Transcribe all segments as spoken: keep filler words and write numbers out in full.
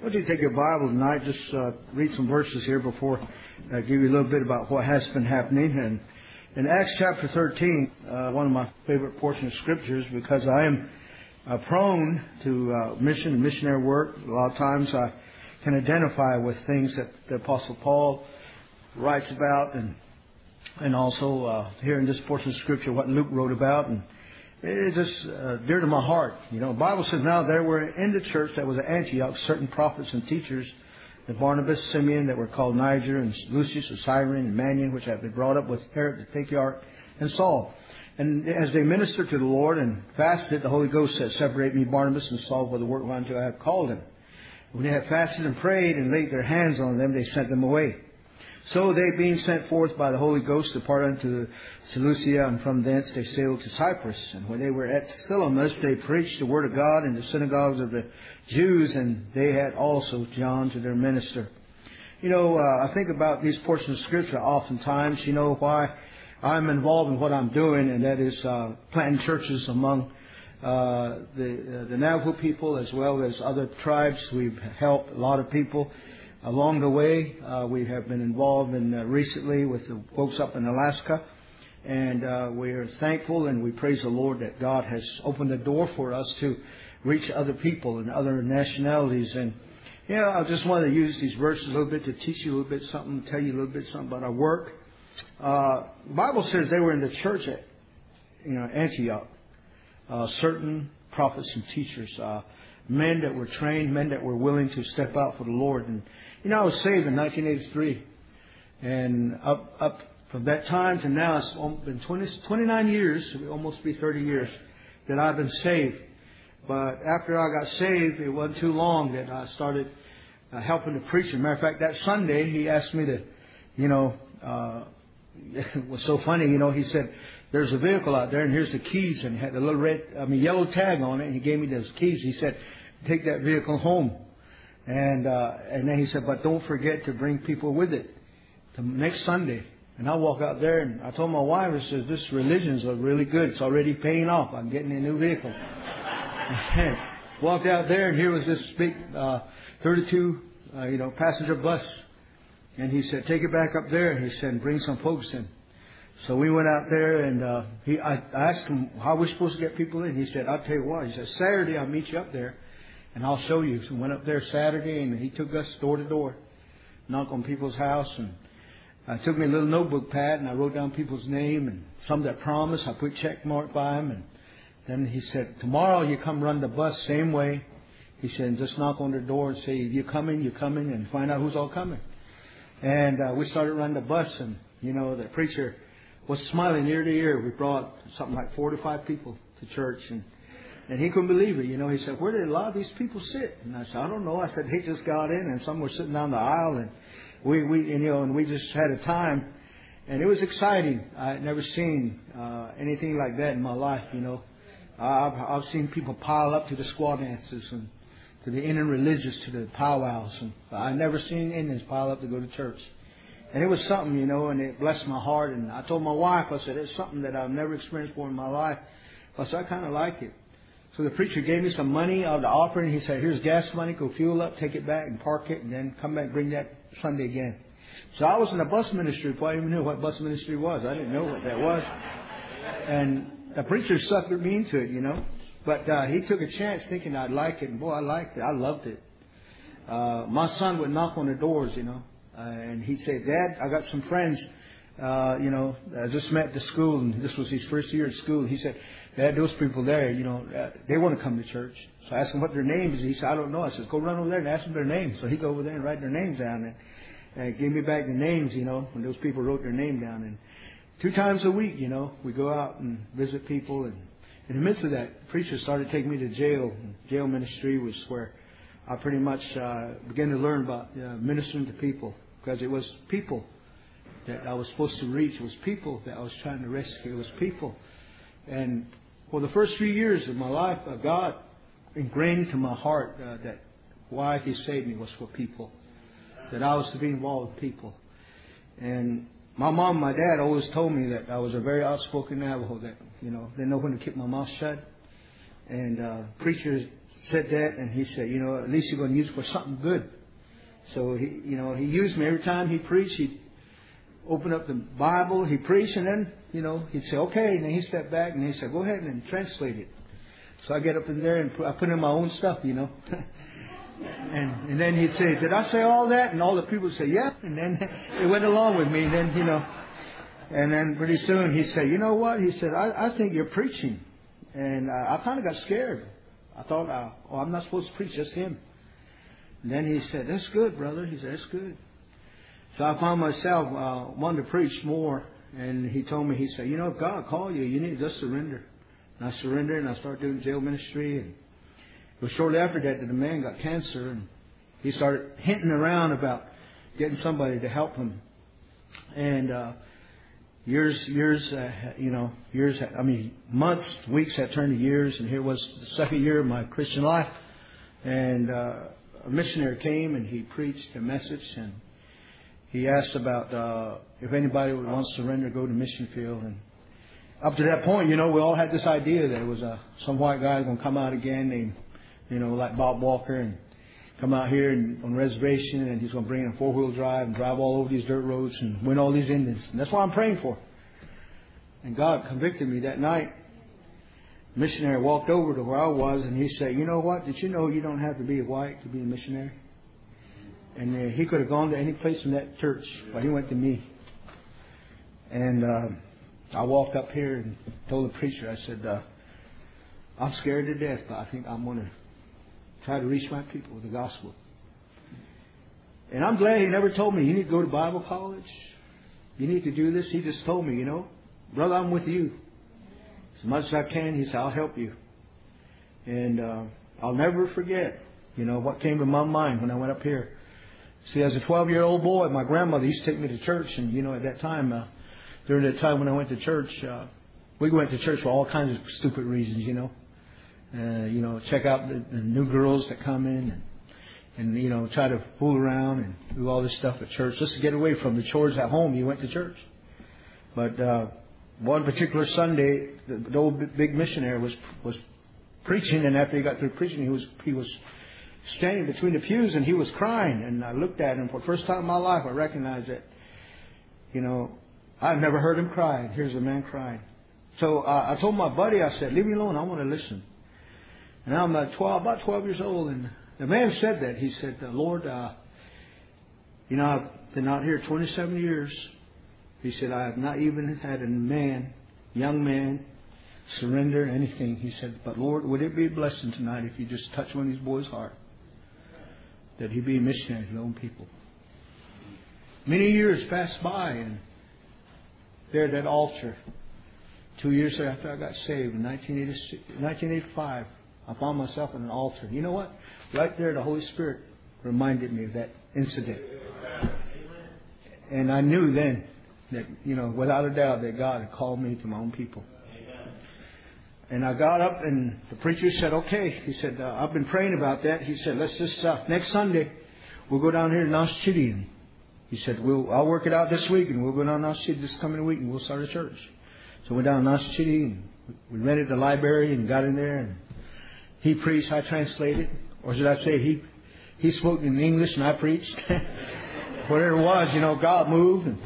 I want you to take your Bible tonight, just uh, read some verses here before I give you a little bit about what has been happening. And in Acts chapter thirteen, uh, one of my favorite portions of scriptures, because I am uh, prone to uh, mission and missionary work. A lot of times I can identify with things that the Apostle Paul writes about, and and also uh, here in this portion of scripture what Luke wrote about. And it's just uh, dear to my heart. You know, the Bible says, now there were in the church that was at Antioch certain prophets and teachers, the Barnabas, Simeon, that were called Niger, and Lucius of Cyrene, and Manaen, which had been brought up with Herod the Tetrarch, and Saul. And as they ministered to the Lord and fasted, the Holy Ghost said, separate me, Barnabas and Saul, for the work whereunto I have called them. When they had fasted and prayed and laid their hands on them, they sent them away. So they, being sent forth by the Holy Ghost, departed unto Seleucia, and from thence they sailed to Cyprus. And when they were at Salamis, they preached the word of God in the synagogues of the Jews, and they had also John to their minister. You know, uh, I think about these portions of Scripture oftentimes, you know, why I'm involved in what I'm doing, and that is uh, planting churches among uh, the, uh, the Navajo people as well as other tribes. We've helped a lot of people along the way. Uh, we have been involved in uh, recently with the folks up in Alaska, and uh, we are thankful and we praise the Lord that God has opened the door for us to reach other people and other nationalities. And you know, I just want to use these verses a little bit to teach you a little bit something, tell you a little bit something about our work. Uh, the Bible says they were in the church at you know Antioch, uh, certain prophets and teachers, uh, men that were trained, men that were willing to step out for the Lord. And you know, I was saved in nineteen eighty-three, and up up from that time to now, it's been twenty, twenty-nine years, it will almost be thirty years, that I've been saved. But after I got saved, it wasn't too long that I started uh, helping the preacher. Matter of fact, that Sunday, he asked me to, you know, uh, it was so funny, you know, he said, there's a vehicle out there, and here's the keys, and it had a little red, I mean, yellow tag on it, and he gave me those keys. He said, take that vehicle home. And uh, and then he said, but don't forget to bring people with it the next Sunday. And I walk out there, and I told my wife, I said, this religion's really good. It's already paying off. I'm getting a new vehicle. And walked out there, and here was this big uh, thirty-two, uh, you know, passenger bus. And he said, take it back up there. He said, bring some folks in. So we went out there, and uh, he I, I asked him how we're supposed to get people in. He said, I'll tell you what. He said, Saturday I'll meet you up there, and I'll show you. So we went up there Saturday, and he took us door to door, knocked on people's house, and I took me a little notebook pad, and I wrote down people's name, and some that promised, I put check mark by them. And then he said, tomorrow you come run the bus same way. He said, just knock on their door and say, you're coming, you're coming, and find out who's all coming. And uh, we started running the bus, and, you know, the preacher was smiling ear to ear. We brought something like four to five people to church, and And he couldn't believe it. You know, he said, where did a lot of these people sit? And I said, I don't know. I said, they just got in, and some were sitting down the aisle, and we, we, and, you know, and we just had a time, and it was exciting. I had never seen uh, anything like that in my life. You know, I've, I've seen people pile up to the squaw dances and to the Indian religious, to the powwows, and I've never seen Indians pile up to go to church. And it was something, you know, and it blessed my heart. And I told my wife, I said, it's something that I've never experienced before in my life. I said, I kind of like it. So the preacher gave me some money out of the offering. He said, here's gas money, go fuel up, take it back and park it, and then come back and bring that Sunday again. So I was in the bus ministry before I even knew what bus ministry was. I didn't know what that was. And the preacher suckered me into it, you know. But uh, he took a chance thinking I'd like it. And boy, I liked it. I loved it. Uh, my son would knock on the doors, you know. Uh, and he'd say, Dad, I got some friends, uh, you know, I just met at the school. And this was his first year at school. He said, Dad, those people there, you know, uh, they want to come to church. So I asked him what their names is. He said, I don't know. I said, go run over there and ask them their names. So he'd go over there and write their names down. And uh, gave me back the names, you know, when those people wrote their name down. And two times a week, you know, we go out and visit people. And in the midst of that, the preacher started taking me to jail. And jail ministry was where I pretty much uh, began to learn about uh, ministering to people. Because it was people that I was supposed to reach. It was people that I was trying to rescue. It was people. And for the first few years of my life, uh, God ingrained into my heart uh, that why He saved me was for people. That I was to be involved with people. And my mom and my dad always told me that I was a very outspoken Navajo. That, you know, they know when to keep my mouth shut. And uh, preacher said that, and he said, you know, at least you're going to use it for something good. So he, you know, he used me every time he preached. He'd open up the Bible, he preached, and then, you know, he'd say, okay, and then he stepped back and he said, go ahead and translate it. So I get up in there and put, I put in my own stuff, you know. and and then he'd say, did I say all that? And all the people would say, yeah. And then they went along with me. And then, you know, and then pretty soon he said, you know what? He said, I, I think you're preaching. And I, I kind of got scared. I thought, uh, oh, I'm not supposed to preach, just him. And then he said, that's good, brother. He said, that's good. So I found myself uh, wanting to preach more. And he told me, he said, you know, if God called you, you need to just surrender. And I surrendered and I started doing jail ministry. And it was shortly after that that the man got cancer. And he started hinting around about getting somebody to help him. And uh, years, years, uh, you know, years, I mean, months, weeks had turned to years. And here was the second year of my Christian life. And uh, a missionary came and he preached a message. And he asked about uh, if anybody would want to surrender, go to mission field. And up to that point, you know, we all had this idea that it was uh, some white guy going to come out again named, you know, like Bob Walker, and come out here and, on reservation, and he's going to bring in a four-wheel drive and drive all over these dirt roads and win all these Indians. And that's what I'm praying for. And God convicted me that night. The missionary walked over to where I was, and he said, you know what? Did you know you don't have to be white to be a missionary? And uh, he could have gone to any place in that church, but he went to me. And uh, I walked up here and told the preacher, I said, uh, I'm scared to death, but I think I'm going to try to reach my people with the gospel. And I'm glad he never told me, you need to go to Bible college. You need to do this. He just told me, you know, brother, I'm with you. As much as I can, he said, I'll help you. And uh, I'll never forget, you know, what came to my mind when I went up here. See, as a twelve-year-old boy, my grandmother used to take me to church. And, you know, at that time, uh, during that time when I went to church, uh, we went to church for all kinds of stupid reasons, you know. Uh, you know, check out the, the new girls that come in and, and, you know, try to fool around and do all this stuff at church just to get away from the chores at home. You went to church. But uh, one particular Sunday, the, the old big missionary was was preaching, and after he got through preaching, he was he was standing between the pews and he was crying. And I looked at him for the first time in my life. I recognized that, you know, I've never heard him cry. And here's a man crying. So uh, I told my buddy, I said, leave me alone. I want to listen. And I'm uh, twelve, about twelve years old. And the man said that. He said, Lord, uh, you know, I've been out here twenty-seven years. He said, I have not even had a man, young man, surrender anything. He said, but Lord, would it be a blessing tonight if you just touch one of these boys' heart? That he be a missionary to his own people. Many years passed by, and there at that altar, two years after I got saved, in nineteen eighty-five, I found myself at an altar. You know what? Right there, the Holy Spirit reminded me of that incident. And I knew then that, you know, without a doubt, that God had called me to my own people. And I got up, and the preacher said, okay. He said, uh, I've been praying about that. He said, let's just, uh, next Sunday, we'll go down here to Nash City. And he said, we'll, I'll work it out this week, and we'll go down to Nash City this coming week, and we'll start a church. So we went down to Nash City, and we rented the library and got in there, and he preached, I translated. Or should I say, he he spoke in English, and I preached. Whatever it was, you know, God moved. And,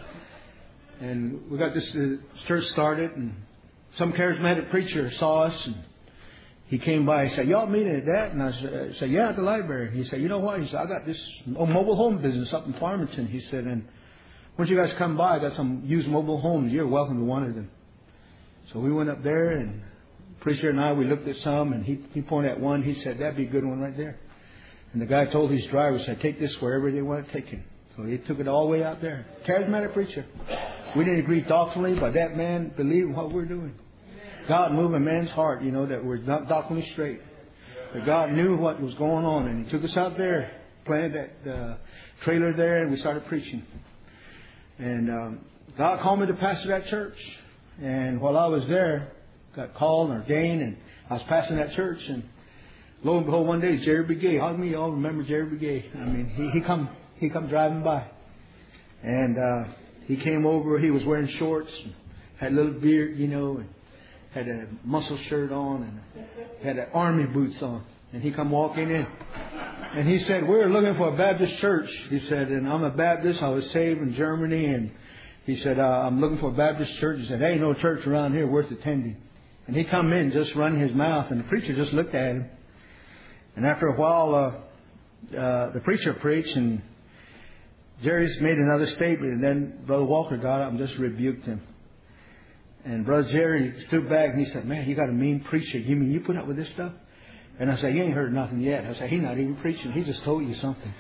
and we got this uh, church started, and some charismatic preacher saw us, and he came by. He said, y'all meeting at that? And I said, I said, yeah, at the library. He said, you know what? He said, I got this mobile home business up in Farmington. He said, and once you guys come by, I got some used mobile homes. You're welcome to one of them. So we went up there, and the preacher and I, we looked at some, and he, he pointed at one. He said, that'd be a good one right there. And the guy told his driver, said, take this wherever they want to take it. So he took it all the way out there. Charismatic preacher. We didn't agree doctrinally, but that man believed in what we're doing. God moved a man's heart, you know, that we're not doctrinally straight. But God knew what was going on, and He took us out there, planted that uh, trailer there, and we started preaching. And um, God called me to pastor that church. And while I was there, got called and ordained, and I was pastoring that church. And lo and behold, one day, Jerry Begay. How many of y'all remember Jerry Begay? I mean, he, he come he come driving by. And uh, he came over. He was wearing shorts, and had a little beard, you know, and had a muscle shirt on, and had an army boots on. And he come walking in. And he said, we're looking for a Baptist church. He said, and I'm a Baptist. I was saved in Germany. And he said, uh, I'm looking for a Baptist church. He said, there ain't no church around here worth attending. And he come in, just running his mouth. And the preacher just looked at him. And after a while, uh, uh, the preacher preached. And Jerry's made another statement. And then Brother Walker got up and just rebuked him. And Brother Jerry stood back and he said, man, you got a mean preacher. You mean you put up with this stuff? And I said, you ain't heard nothing yet. I said, he's not even preaching. He just told you something.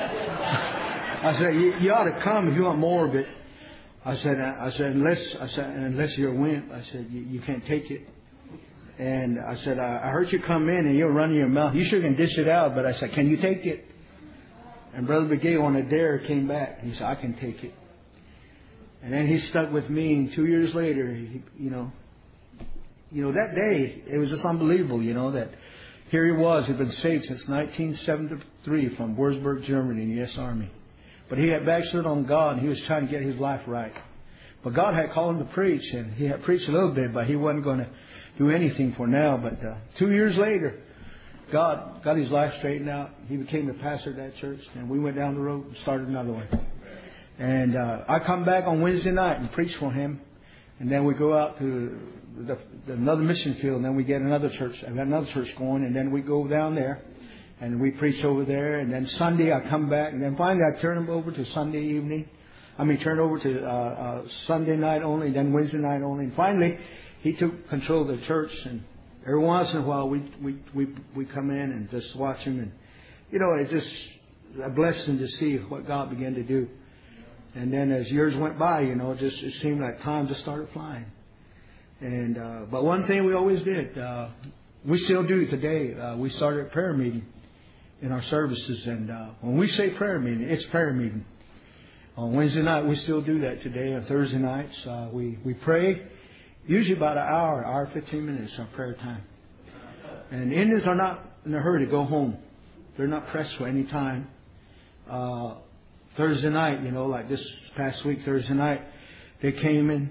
I said, you, you ought to come if you want more of it. I said, I said, unless I said, unless you're a wimp, I said, you, you can't take it. And I said, I, I heard you come in and you're running your mouth. You sure can dish it out. But I said, can you take it? And Brother Begay on a dare came back. And he said, I can take it. And then he stuck with me. And two years later, he, you know, you know, that day, it was just unbelievable, you know, that here he was. He'd been saved since nineteen seventy-three from Wurzburg, Germany, in the U S Army. But he had backslid on God, and he was trying to get his life right. But God had called him to preach, and he had preached a little bit, but he wasn't going to do anything for now. But uh, two years later, God got his life straightened out. He became the pastor of that church, and we went down the road and started another one. And uh, I come back on Wednesday night and preach for him. And then we go out to the, the, another mission field, and then we get another church. I've got another church going, and then we go down there, and we preach over there. And then Sunday I come back, and then finally I turn him over to Sunday evening. I mean, turn over to uh, uh, Sunday night only, then Wednesday night only. And finally, he took control of the church, and every once in a while we we we, we come in and just watch him, and you know, it's just a blessing to see what God began to do. And then as years went by, you know, it just it seemed like time just started flying. And uh, but one thing we always did, uh, we still do today. Uh, we started a prayer meeting in our services, and uh, when we say prayer meeting, it's prayer meeting. On Wednesday night, we still do that today. On Thursday nights, uh, we we pray. Usually about an hour, hour fifteen minutes, our prayer time. And Indians are not in a hurry to go home. They're not pressed for any time. Uh, Thursday night, you know, like this past week, Thursday night, they came in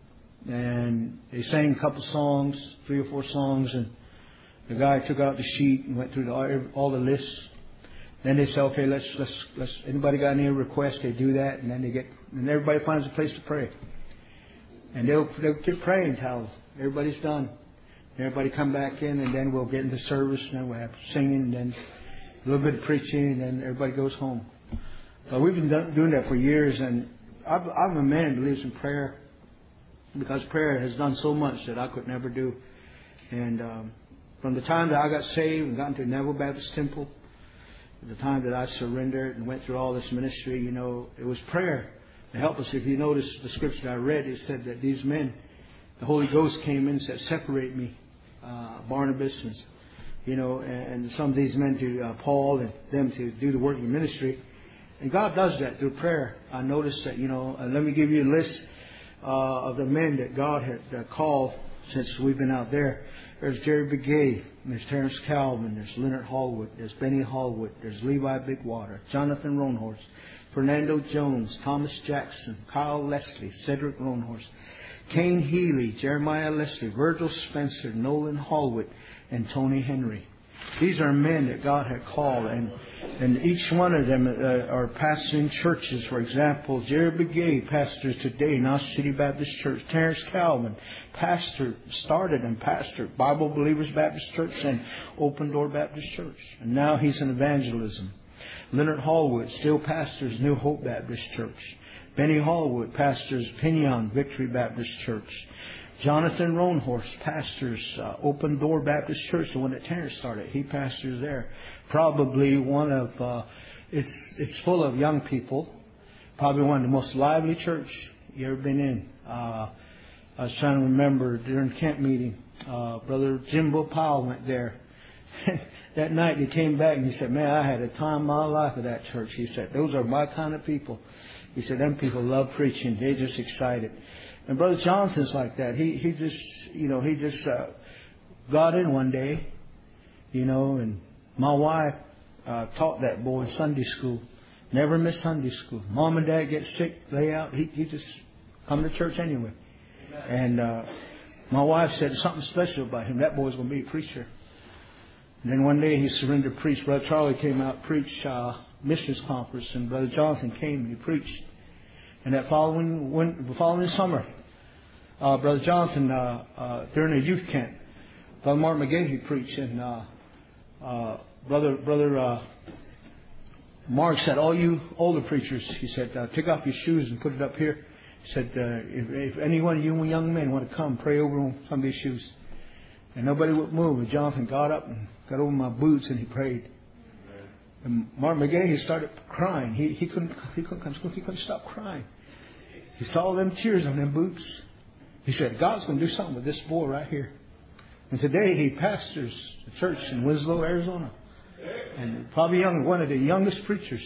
and they sang a couple songs, three or four songs, and the guy took out the sheet and went through the, all the lists. Then they said, okay, let's let's let's. Anybody got any requests? They do that, and then they get, and everybody finds a place to pray, and they'll they'll keep praying until everybody's done. Everybody come back in, and then we'll get into service, and then we'll have singing, and then a little bit of preaching, and then everybody goes home. But we've been doing that for years, and I'm a man who believes in prayer, because prayer has done so much that I could never do. And um, from the time that I got saved and got into Neville Baptist Temple, the time that I surrendered and went through all this ministry, you know, it was prayer to help us. If you notice the scripture I read, it said that these men, the Holy Ghost came in and said, separate me, uh, Barnabas, and, you know, and, and some of these men to uh, Paul and them to do the work of ministry. And God does that through prayer. I noticed that, you know, uh, let me give you a list uh, of the men that God had uh, called since we've been out there. There's Jerry Begay, there's Terrence Calvin, there's Leonard Hallwood, there's Benny Hallwood, there's Levi Bigwater, Jonathan Roanhorse, Fernando Jones, Thomas Jackson, Kyle Leslie, Cedric Roanhorse, Kane Healy, Jeremiah Leslie, Virgil Spencer, Nolan Hallwood, and Tony Henry. These are men that God had called, and and each one of them uh, are pastoring churches. For example, Jerry Begay pastors today, Knox City Baptist Church. Terrence Calvin, pastor, started and pastored Bible Believers Baptist Church and Open Door Baptist Church. And now he's in evangelism. Leonard Hallwood still pastors New Hope Baptist Church. Benny Hallwood pastors Pinion Victory Baptist Church. Jonathan Roanhorse pastors uh, Open Door Baptist Church, the one that Terrence started. He pastors there. Probably one of, uh, it's it's full of young people. Probably one of the most lively church you ever been in. Uh, I was trying to remember during camp meeting, uh, Brother Jimbo Powell went there. That night he came back and he said, man, I had a time of my life at that church. He said, those are my kind of people. He said, them people love preaching. They're just excited. And Brother Johnson's like that. He he just, you know, he just uh, got in one day, you know, and my wife uh, taught that boy Sunday school. Never missed Sunday school. Mom and Dad get sick, lay out. He he just come to church anyway. And uh, my wife said something special about him. That boy's going to be a preacher. And then one day he surrendered, preached. Brother Charlie came out, preached uh, missions conference, and Brother Jonathan came and he preached. And that following when, the following summer, uh, Brother Jonathan uh, uh, during a youth camp, Brother Mark McGahee preached, and uh, uh, Brother Brother uh, Mark said, "All you older preachers," he said, uh, "take off your shoes and put it up here." He said, uh, if, "If any one of you young men want to come, pray over on some of these shoes." And nobody would move. And Jonathan got up and got over my boots and he prayed. And Mark McGahee started crying. He he couldn't he couldn't he couldn't stop crying. He saw them tears on them boots. He said, "God's going to do something with this boy right here." And today he pastors a church in Winslow, Arizona, and probably young, one of the youngest preachers.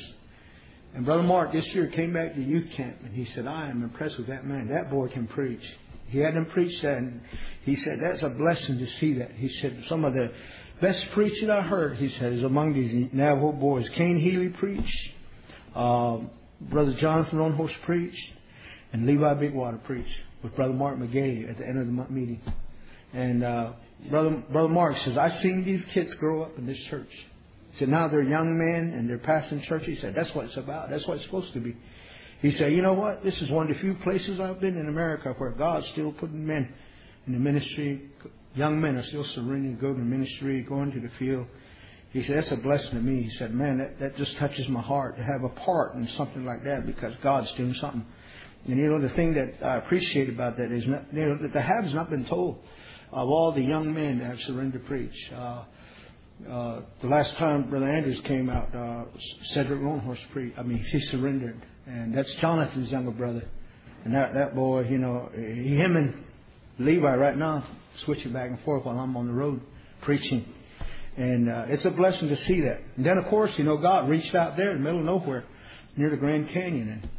And Brother Mark this year came back to youth camp and he said, "I am impressed with that man. That boy can preach." He had him preach that, and he said, "That's a blessing to see that." He said, "Some of the best preaching I heard," he said, "is among these Navajo boys. Kane Healy preached, uh, Brother Jonathan Longhorse preached, and Levi Bigwater preached with Brother Mark McGahee at the end of the month meeting." And uh, Brother Brother Mark says, "I've seen these kids grow up in this church." He said, "Now they're young men and they're pastoring church." He said, "That's what it's about. That's what it's supposed to be." He said, "You know what? This is one of the few places I've been in America where God's still putting men in the ministry. Young men are still surrendering, going to ministry, going to the field." He said, "That's a blessing to me." He said, "Man, that, that just touches my heart to have a part in something like that because God's doing something." And you know, the thing that I appreciate about that is not, you know, that the have not been told of all the young men that have surrendered to preach. Uh, uh, the last time Brother Andrews came out, uh, Cedric Longhorse preached. I mean, he surrendered. And that's Jonathan's younger brother. And that, that boy, you know, him and Levi right now switching back and forth while I'm on the road preaching. And uh, it's a blessing to see that. And then, of course, you know, God reached out there in the middle of nowhere near the Grand Canyon. And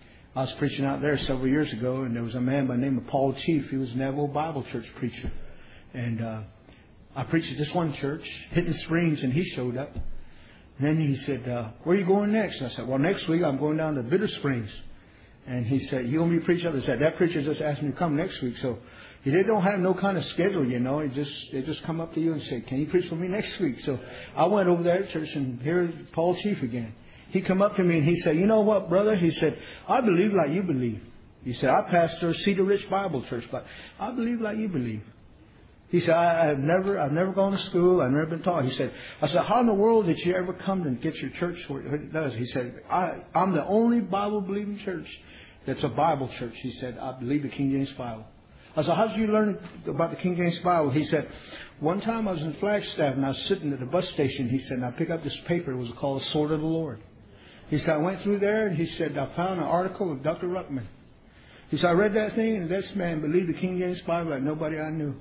I was preaching out there several years ago, and there was a man by the name of Paul Chief. He was a Navajo Bible Church preacher. And uh, I preached at this one church, Hidden Springs, and he showed up. And then he said, uh, "Where are you going next?" And I said, "Well, next week I'm going down to Bitter Springs." And he said, "You want me to preach up?" I said, "That preacher just asked me to come next week." So they don't have no kind of schedule, you know. They just they just come up to you and say, "Can you preach for me next week?" So I went over there to church, and here's Paul Chief again. He come up to me and he said, "You know what, brother?" He said, "I believe like you believe." He said, "I pastor Cedar Ridge Bible Church, but I believe like you believe." He said, I have never, I've never gone to school. I've never been taught." He said, I said, "How in the world did you ever come and get your church where it does?" He said, I, I'm the only Bible-believing church that's a Bible church. He said, "I believe the King James Bible." I said, "How did you learn about the King James Bible?" He said, "One time I was in Flagstaff and I was sitting at a bus station." He said, and I picked up this paper. It was called Sword of the Lord. He said, "I went through there," and he said, "I found an article of Doctor Ruckman." He said, "I read that thing, and this man believed the King James Bible like nobody I knew."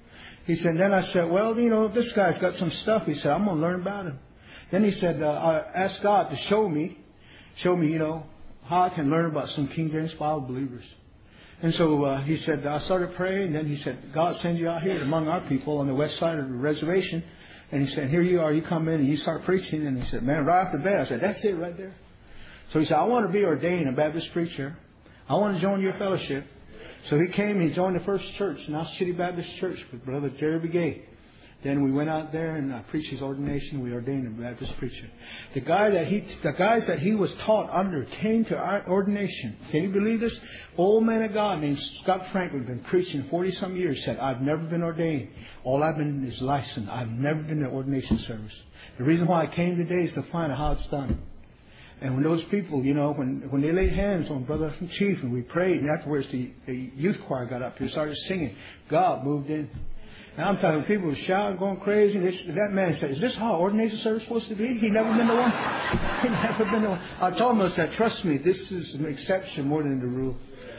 He said, and then I said, "Well, you know, this guy's got some stuff." He said, "I'm going to learn about him." Then he said, uh, "I asked God to show me, show me, you know, how I can learn about some King James Bible believers." And so uh, he said, I started praying. And then he said, "God sends you out here among our people on the west side of the reservation." And he said, "Here you are. You come in and you start preaching." And he said, "Man, right off the bat," I said, "That's it right there." So he said, "I want to be ordained a Baptist preacher. I want to join your fellowship." So he came and he joined the First Church, Knox City Baptist Church, with Brother Jerry Begay. Then we went out there and I preached his ordination. We ordained a Baptist preacher. The guy that he, the guys that he was taught under came to our ordination. Can you believe this? Old man of God named Scott Franklin, been preaching forty some years, said, "I've never been ordained. All I've been is licensed. I've never been to ordination service. The reason why I came today is to find out how it's done." And when those people, you know, when when they laid hands on Brother Chief and we prayed, and afterwards the, the youth choir got up here and started singing, God moved in. And I'm talking, people were shouting, going crazy. They, that man said, "Is this how ordination service is supposed to be?" He'd never been to one. He'd never been to one. I told him, I said, "Trust me, this is an exception more than the rule."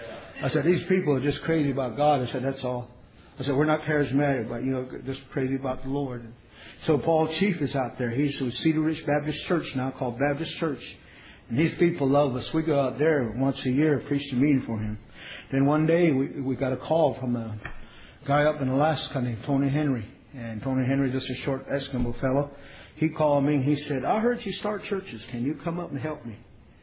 I said, "These people are just crazy about God." I said, "That's all." I said, "We're not charismatic, but, you know, just crazy about the Lord." And so Paul Chief is out there. He's with Cedar Ridge Baptist Church now, called Baptist Church. And these people love us. We go out there once a year, preach a meeting for him. Then one day we we got a call from a guy up in Alaska named Tony Henry. And Tony Henry, just a short Eskimo fellow. He called me and he said, "I heard you start churches. Can you come up and help me?"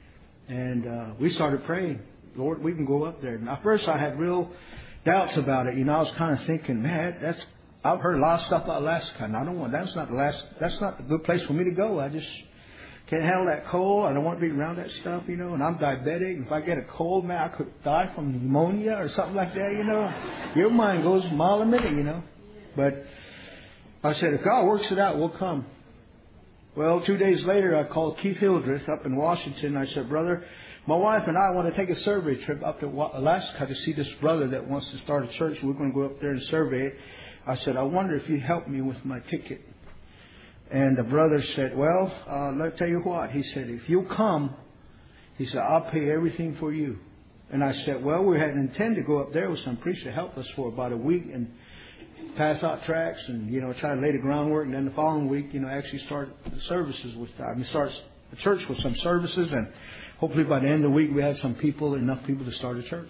And uh, we started praying. "Lord, we can go up there." And at first I had real doubts about it. You know, I was kind of thinking, man, that's I've heard a lot of stuff about Alaska, and I don't want, that's not the last, that's not a good place for me to go. I just can't handle that cold. I don't want to be around that stuff, you know, and I'm diabetic. If I get a cold, man, I could die from pneumonia or something like that, you know. Your mind goes a mile a minute, you know. But I said, if God works it out, we'll come. Well, two days later, I called Keith Hildreth up in Washington. I said, brother, my wife and I want to take a survey trip up to Alaska to see this brother that wants to start a church. We're going to go up there and survey it. I said, I wonder if you'd help me with my ticket. And the brother said, well, uh, let tell you what. He said, if you come, he said, I'll pay everything for you. And I said, well, we had intended to go up there with some priest to help us for about a week and pass out tracts and, you know, try to lay the groundwork. And then the following week, you know, actually start the services with, I mean, start the church with some services. And hopefully by the end of the week, we had some people, enough people to start a church.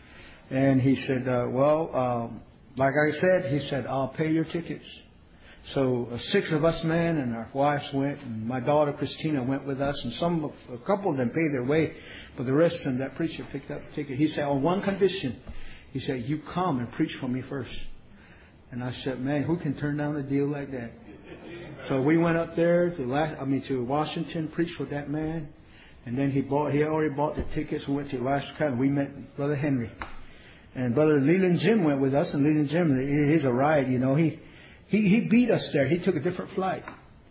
And he said, uh, well, um, like I said, he said, I'll pay your tickets. So uh, six of us men and our wives went, and my daughter Christina went with us, and some of, a couple of them paid their way, but the rest of them, that preacher picked up the ticket. He said, on one condition, he said, you come and preach for me first. And I said, man, who can turn down a deal like that? So we went up there to last, I mean to Washington, preached with that man, and then he bought, he already bought the tickets. We went to Alaska, and we met Brother Henry, and Brother Leland Jim went with us, and Leland Jim, he's a riot, you know, he. He he beat us there. He took a different flight.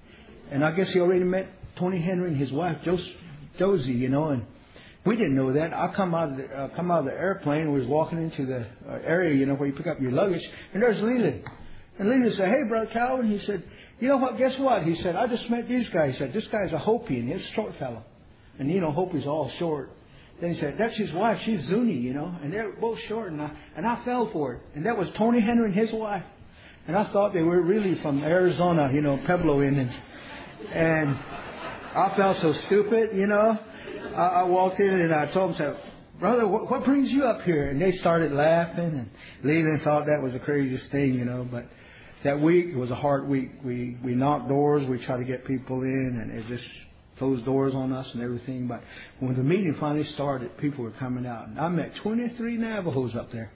And I guess he already met Tony Henry and his wife, Josie, you know. And we didn't know that. I come out of the, uh, come out of the airplane. We was walking into the uh, area, you know, where you pick up your luggage. And there's Leland. And Leland said, hey, Brother Calvin. He said, you know what, guess what? He said, I just met these guys. He said, this guy's a Hopi, and he's a short fellow. And, you know, Hopi's all short. Then he said, that's his wife. She's Zuni, you know. And they're both short. And I, and I fell for it. And that was Tony Henry and his wife. And I thought they were really from Arizona, you know, Pueblo Indians. And I felt so stupid, you know. I, I walked in and I told them, said, brother, what, what brings you up here? And they started laughing. And Leland thought that was the craziest thing, you know. But that week, it was a hard week. We, we knocked doors. We tried to get people in. And it just closed doors on us and everything. But when the meeting finally started, people were coming out. And I met twenty-three Navajos up there.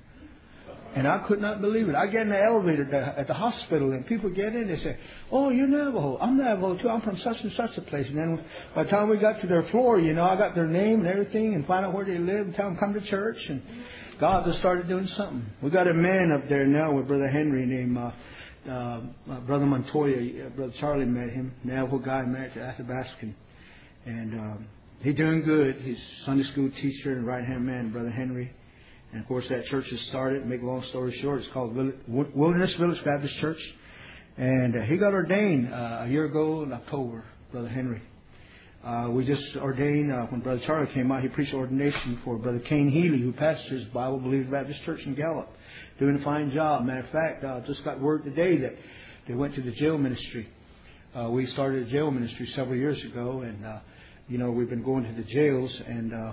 And I could not believe it. I get in the elevator at the hospital, and people get in. They say, "Oh, you're Navajo. I'm Navajo too. I'm from such and such a place." And then by the time we got to their floor, you know, I got their name and everything, and find out where they live, and tell them come to church. And God just started doing something. We got a man up there now with Brother Henry named uh, uh, Brother Montoya. Uh, Brother Charlie met him. Navajo guy married to Athabascan, and um, he's doing good. He's Sunday school teacher and right hand man, Brother Henry. And, of course, that church has started. Make a long story short, it's called Wilderness Village Baptist Church. And uh, he got ordained uh, a year ago in October, Brother Henry. Uh, we just ordained, uh, when Brother Charlie came out, he preached ordination for Brother Kane Healy, who pastors Bible Believers Baptist Church in Gallup. Doing a fine job. Matter of fact, I uh, just got word today that they went to the jail ministry. Uh, we started a jail ministry several years ago. And, uh, you know, we've been going to the jails and... Uh,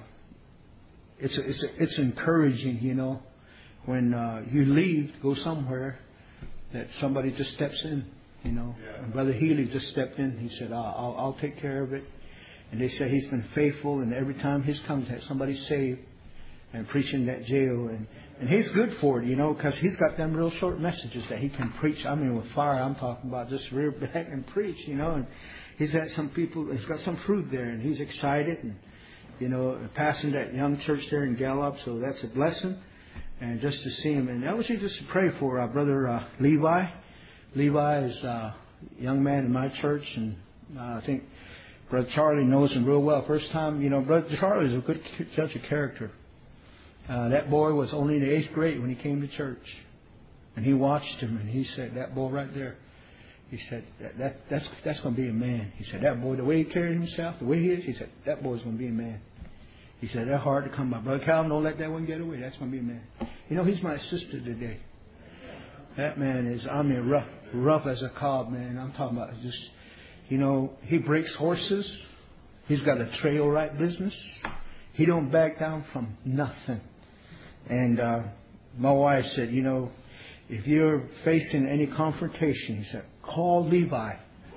It's a, it's a, it's encouraging, you know, when uh, you leave to go somewhere, that somebody just steps in, you know. Yeah. And Brother Healy just stepped in. He said, I'll, I'll, I'll take care of it. And they said he's been faithful, and every time he's come to somebody saved and preaching that jail. And, and he's good for it, you know, because he's got them real short messages that he can preach. I mean, with fire, I'm talking about just rear back and preach, you know. And he's had some people, he's got some fruit there, and he's excited. And you know, passing that young church there in Gallup, so that's a blessing. And just to see him, and I wish you just to pray for our brother uh, Levi. Levi is a young man in my church, and uh, I think Brother Charlie knows him real well. First time, you know, Brother Charlie is a good judge of character. Uh, that boy was only in the eighth grade when he came to church, and he watched him, and he said, that boy right there, he said, that, that that's that's going to be a man. He said, that boy, the way he carried himself, the way he is, he said, that boy's going to be a man. He said, they're hard to come by. Brother Calvin, don't let that one get away. That's going to be a man. You know, he's my sister today. That man is, I mean, rough, rough as a cob, man. I'm talking about just, you know, he breaks horses. He's got a trail right business. He don't back down from nothing. And uh, my wife said, you know, if you're facing any confrontation, he said, call Levi.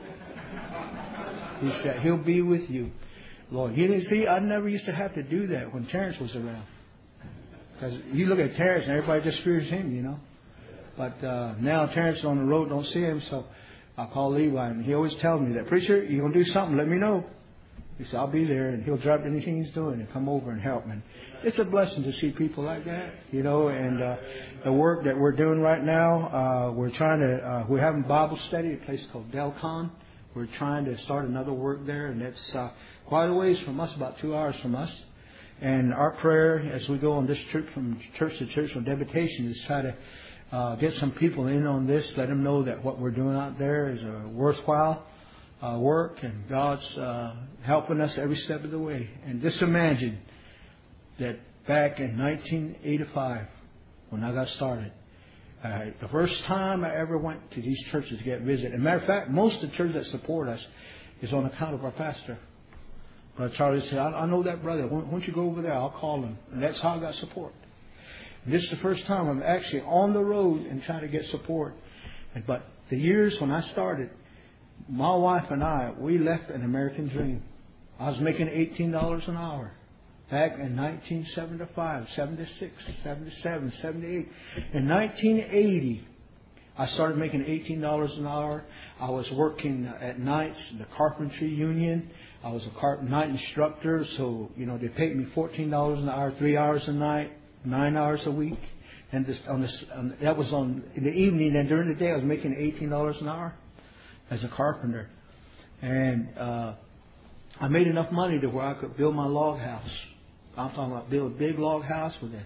He said, he'll be with you. Lord, you didn't see, I never used to have to do that when Terrence was around. Because you look at Terrence and everybody just fears him, you know. But uh, now Terrence is on the road, don't see him, so I call Levi, and he always tells me that, preacher, you're going to do something, let me know. He said, I'll be there, and he'll drop anything he's doing and come over and help me. It's a blessing to see people like that, you know, and uh, the work that we're doing right now, uh, we're trying to, uh, we're having Bible study at a place called Delcon. We're trying to start another work there, and it's uh, quite a ways from us, about two hours from us. And our prayer as we go on this trip from church to church on deputation is try to uh, get some people in on this, let them know that what we're doing out there is a worthwhile uh, work, and God's uh, helping us every step of the way. And just imagine that back in nineteen eighty-five, when I got started, uh, the first time I ever went to these churches to get visited. As a matter of fact, most of the churches that support us is on account of our pastor. Brother Charlie said, I, I know that brother. Why don't you go over there? I'll call him. And that's how I got support. And this is the first time I'm actually on the road and trying to get support. And, but the years when I started, my wife and I, we left an American dream. I was making eighteen dollars an hour back in nineteen seventy-five, seventy-six, seventy-seven, seventy-eight. In nineteen eighty, I started making eighteen dollars an hour. I was working at nights in the carpentry union. I was a carp- night instructor, so, you know, they paid me fourteen dollars an hour, three hours a night, nine hours a week. And this, on this, on, that was on in the evening. And during the day, I was making eighteen dollars an hour as a carpenter. And uh, I made enough money to where I could build my log house. I'm talking about build a big log house with a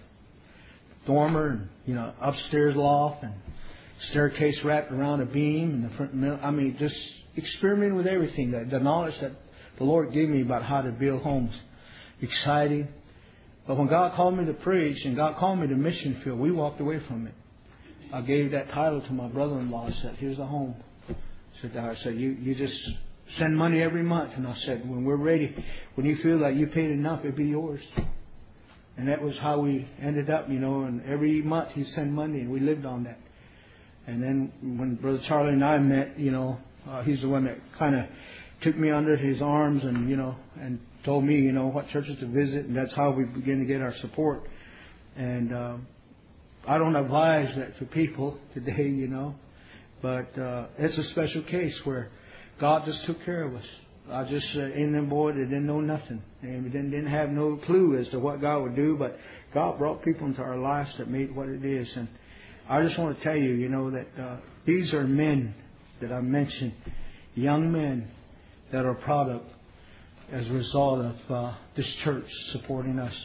dormer and, you know, upstairs loft and staircase wrapped around a beam and the front. I mean, just experimenting with everything. The, the knowledge that the Lord gave me about how to build homes. Exciting. But when God called me to preach and God called me to mission field, we walked away from it. I gave that title to my brother-in-law. I said, here's a home. I said, I said you, you just send money every month. And I said, when we're ready, when you feel like you paid enough, it'll be yours. And that was how we ended up, you know. And every month he sent money and we lived on that. And then when Brother Charlie and I met, you know, uh, he's the one that kind of took me under his arms and, you know, and told me, you know, what churches to visit. And that's how we began to get our support. And uh, I don't advise that to people today, you know. But uh, it's a special case where God just took care of us. I just, uh, in them boy, they didn't know nothing. And we didn't, didn't have no clue as to what God would do. But God brought people into our lives that made what it is. And I just want to tell you, you know, that uh, these are men that I mentioned, young men that are product as a result of uh, this church supporting us.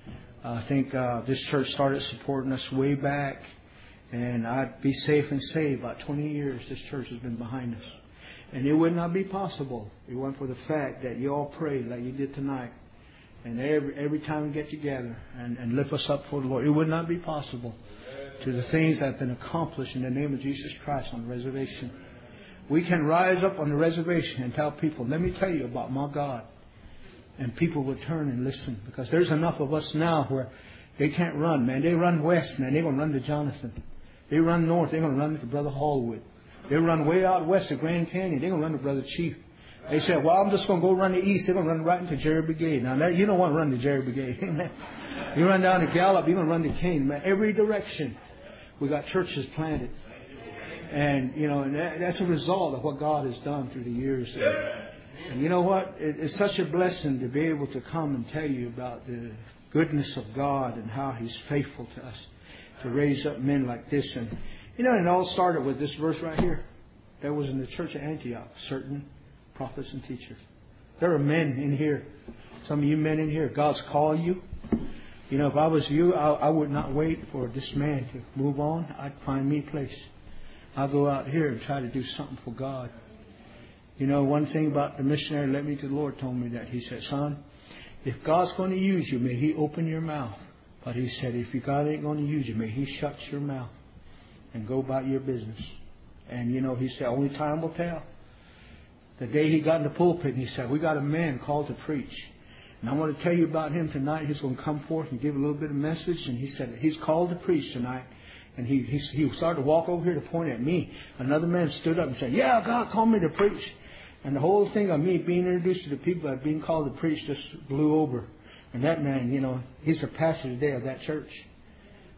I think uh, this church started supporting us way back, and I'd be safe and say about twenty years this church has been behind us. And it would not be possible if it weren't for the fact that you all prayed like you did tonight. And every every time we get together and, and lift us up for the Lord, it would not be possible to the things that have been accomplished in the name of Jesus Christ on the reservation. We can rise up on the reservation and tell people, let me tell you about my God. And people will turn and listen, because there's enough of us now where they can't run, man. They run west, man. They're going to run to Jonathan. They run north. They're going to run to Brother Hallwood. They run way out west to Grand Canyon. They're going to run to Brother Chief. They said, well, I'm just going to go run the east. They're going to run right into Jerry Brigade. Now, that, you don't want to run to Jerry Brigade. You run down to Gallup, you're going to run to Kane. Man, every direction we got churches planted. And, you know, and that, that's a result of what God has done through the years. And, and you know what? It, it's such a blessing to be able to come and tell you about the goodness of God and how He's faithful to us to raise up men like this. And, you know, and it all started with this verse right here. That was in the church of Antioch, certain prophets and teachers. There are men in here. Some of you men in here, God's called you. You know, if I was you, I, I would not wait for this man to move on. I'd find me a place. I'll go out here and try to do something for God. You know, one thing about the missionary led me to the Lord told me that. He said, son, if God's going to use you, may He open your mouth. But He said, if God ain't going to use you, may He shut your mouth and go about your business. And, you know, he said, only time will tell. The day he got in the pulpit, and he said, we got a man called to preach. And I want to tell you about him tonight. He's going to come forth and give a little bit of message. And he said, he's called to preach tonight. And he, he he started to walk over here to point at me. Another man stood up and said, yeah, God called me to preach. And the whole thing of me being introduced to the people that being called to preach just blew over. And that man, you know, he's the pastor today of that church.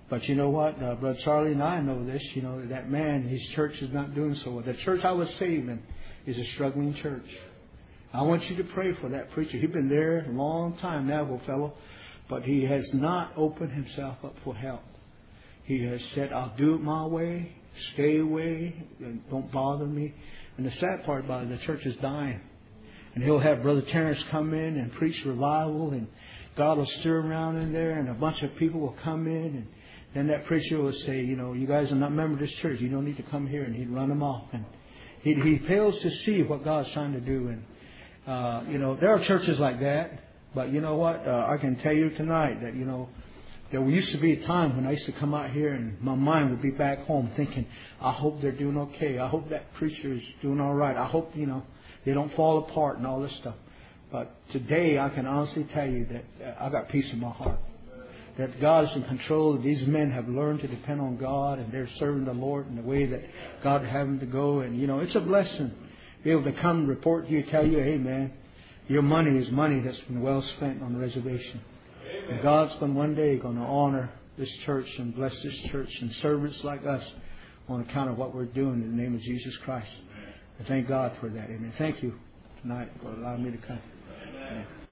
But you know what? Uh, Brother Charlie and I know this. You know, that man, his church is not doing so well. The church I was saved in is a struggling church. I want you to pray for that preacher. He's been there a long time now, old fellow. But he has not opened himself up for help. He has said, I'll do it my way. Stay away. Don't bother me. And the sad part about it, the church is dying. And he'll have Brother Terrence come in and preach revival. And God will stir around in there. And a bunch of people will come in. And then that preacher will say, you know, you guys are not members of this church. You don't need to come here. And he'd run them off. And he, he fails to see what God's trying to do. And, uh, you know, there are churches like that. But you know what? Uh, I can tell you tonight that, you know, there used to be a time when I used to come out here and my mind would be back home thinking, I hope they're doing okay. I hope that preacher is doing all right. I hope, you know, they don't fall apart and all this stuff. But today I can honestly tell you that I got peace in my heart. That God is in control. These men have learned to depend on God and they're serving the Lord in the way that God would have them to go. And, you know, it's a blessing to be able to come and report to you, tell you, hey, man, your money is money that's been well spent on the reservation. And God's going one day going to honor this church and bless this church and servants like us on account of what we're doing in the name of Jesus Christ. I thank God for that. Amen. Thank you tonight for allowing me to come. Amen.